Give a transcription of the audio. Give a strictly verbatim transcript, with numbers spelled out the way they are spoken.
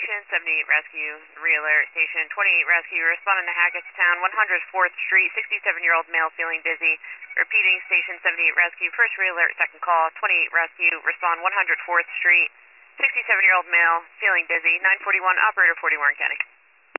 Station seventy-eight Rescue, re-alert. Station twenty-eight Rescue, responding to Hackettstown, one hundred fourth Street, sixty-seven-year-old male feeling dizzy. Repeating, Station seventy-eight Rescue, first re-alert, second call, twenty-eight Rescue, respond one hundred fourth Street, sixty-seven-year-old male feeling dizzy, nine forty-one, operator forty Warren County.